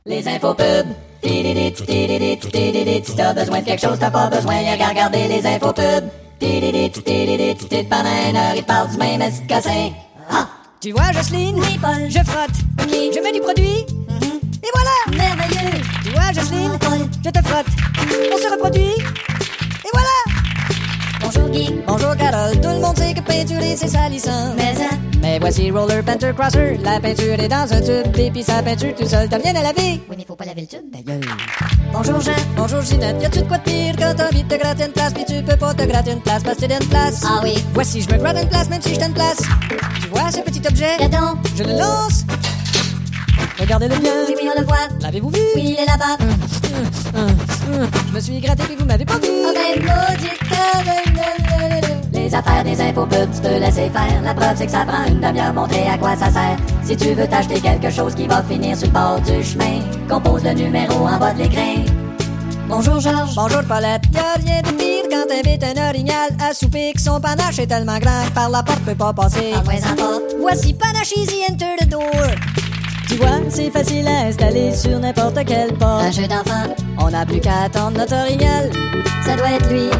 Les infopubs. Si t'as besoin de quelque chose, t'as pas besoin, y'a qu'à regarder les infopubs. Pendant une heure, ils parlent du même escassin. Ah! Tu vois, Jocelyne? Oui, Paul. Je frotte. Oui. Je mets du produit. Et voilà! Merveilleux! Tu vois, Jocelyne? Paul. Je te frotte. On se reproduit. Et voilà! Bonjour, Guy. Bonjour, Carole. Tout le monde sait que peinturer, c'est salissant. Mais voici Roller Painter Crosser. La peinture est dans un tube. Et puis sa peinture tout seul, t'as bien à laver. Oui, mais faut pas laver le tube. Ta gueule. Bonjour, Jean. Bonjour, Ginette. Y'a-tu de quoi de pire quand t'as envie de te gratter une place, puis tu peux pas te gratter une place parce que t'es d'une place? Ah oui. Voici, je me gratte une place même si je une place. Tu vois ce petit objet? Gadon. Je le lance. Regardez-le bien. Oui, oui, on le voit. L'avez-vous vu? Oui, il est là-bas. Je me suis gratté puis vous m'avez pas vu. Oh ben, maudite. Les affaires des infopubs, tu peux laisser faire. La preuve, c'est que ça prend une demi-heure montrer à quoi ça sert. Si tu veux t'acheter quelque chose qui va finir sur le bord du chemin, compose le numéro en bas de l'écran. Bonjour, Georges. Bonjour, Paulette. Y'a rien de pire quand t'invites un orignal à souper que son panache est tellement grand que par la porte peut pas passer. En moins en porte. Voici Panache Easy Enter the Door. Tu vois, c'est facile à installer sur n'importe quelle porte. Un jeu d'enfant. On n'a plus qu'à attendre notre orignal. Ça doit être lui.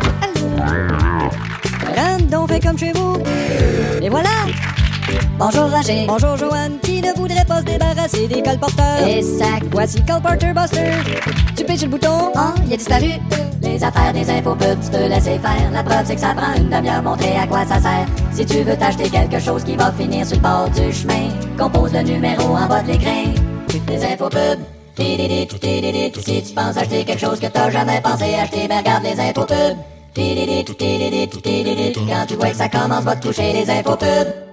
Rentre donc, fais comme chez vous. Et voilà. Bonjour, Roger. Bonjour, Joanne, qui ne voudrait pas se débarrasser des colporteurs. Et sac. Voici Colporteur Buster. Tu pèses sur le bouton. Oh, il a disparu. Les affaires des infopubs, tu peux laisser faire. La preuve, c'est que ça prend une demi-heure montrer à quoi ça sert. Si tu veux t'acheter quelque chose qui va finir sur le bord du chemin, compose le numéro en bas de l'écran. Les infopubs. Si tu penses acheter quelque chose que t'as jamais pensé acheter, ben regarde les infopubs. Quand tu vois que ça commence, va te coucher les infopubs.